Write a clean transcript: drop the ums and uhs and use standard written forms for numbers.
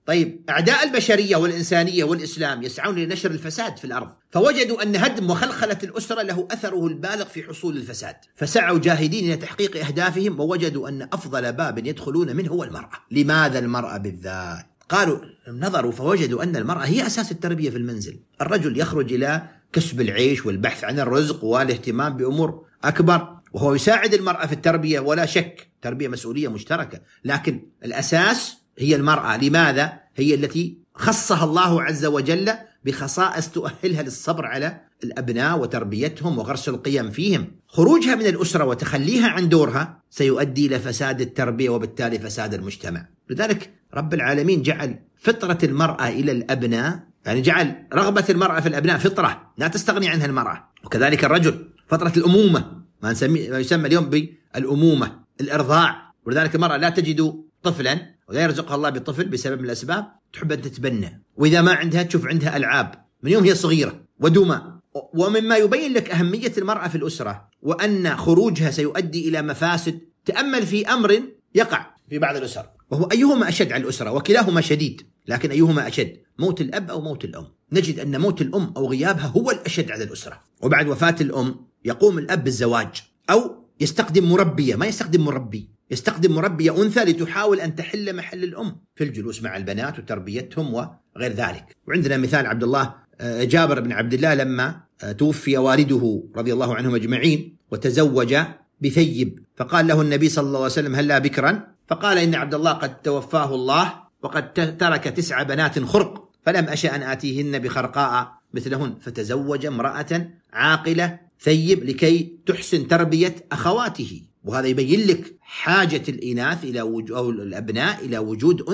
طيب أعداء البشرية والإنسانية والإسلام يسعون لنشر الفساد في الأرض، فوجدوا أن هدم وخلخلة الأسرة له أثره البالغ في حصول الفساد، فسعوا جاهدين إلى تحقيق أهدافهم، ووجدوا أن أفضل باب يدخلون منه هو المرأة. لماذا المرأة بالذات؟ قالوا نظروا فوجدوا أن المرأة هي أساس التربية في المنزل. الرجل يخرج إلى كسب العيش والبحث عن الرزق والاهتمام بأمور أكبر، وهو يساعد المرأة في التربية ولا شك، تربية مسؤولية مشتركة، لكن الأساس هي المرأة. لماذا؟ هي التي خصها الله عز وجل بخصائص تؤهلها للصبر على الأبناء وتربيتهم وغرس القيم فيهم. خروجها من الأسرة وتخليها عن دورها سيؤدي إلى فساد التربية وبالتالي فساد المجتمع. لذلك رب العالمين جعل فطرة المرأة إلى الأبناء، يعني جعل رغبة المرأة في الأبناء فطرة لا تستغني عنها المرأة، وكذلك الرجل فطرة الأمومة، ما يسمى اليوم بالأمومة، الإرضاع. ولذلك المرأة لا تجد طفلا ولا يرزقها الله بطفل بسبب من الأسباب، تحب أن تتبنى، وإذا ما عندها تشوف عندها ألعاب من يوم هي صغيرة ودمى. ومما يبين لك أهمية المرأة في الأسرة وأن خروجها سيؤدي إلى مفاسد، تأمل في أمر يقع في بعض الأسر، وهو أيهما أشد على الأسرة، وكلاهما شديد، لكن أيهما أشد، موت الأب أو موت الأم؟ نجد أن موت الأم أو غيابها هو الأشد على الأسرة. وبعد وفاة الأم يقوم الأب بالزواج، أو يستخدم مربية، ما يستخدم مربي، يستخدم مربية أنثى لتحاول أن تحل محل الأم في الجلوس مع البنات وتربيتهم وغير ذلك. وعندنا مثال عبد الله جابر بن عبد الله لما توفي والده رضي الله عنهم أجمعين وتزوج بثيب، فقال له النبي صلى الله عليه وسلم هلا بكرا؟ فقال إن عبد الله قد توفاه الله وقد ترك 9 بنات خرق، فلم أشأ أن آتيهن بخرقاء مثلهن، فتزوج امرأة عاقلة ثيب لكي تحسن تربية أخواته. وهذا يبين لك حاجة الإناث إلى أو الأبناء إلى وجود